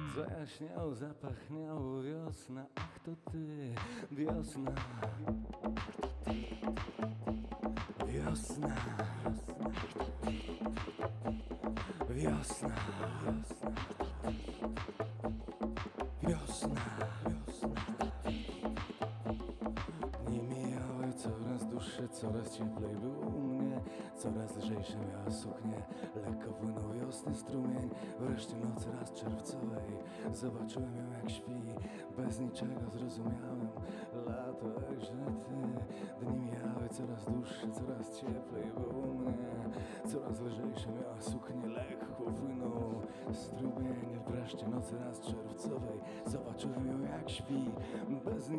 Zajaśniało, zapachniało wiosna, ach to ty, wiosna. Wiosna. Wiosna. Wiosna. Dni mijały coraz dłuższe, coraz cieplej było u mnie. Coraz lżejsze miała suknię, lekko płynął wiosny strumień. Wreszcie nocy raz czerwcowej zobaczyłem ją jak śpi. Bez niczego zrozumiałem lato, jakże ty. Dni mijały coraz dłuższe, coraz cieplej było u mnie. Coraz lżejsze miała suknię, lekko płynął strumień. Wreszcie nocy raz czerwcowej zobaczyłem ją jak śpi. Bez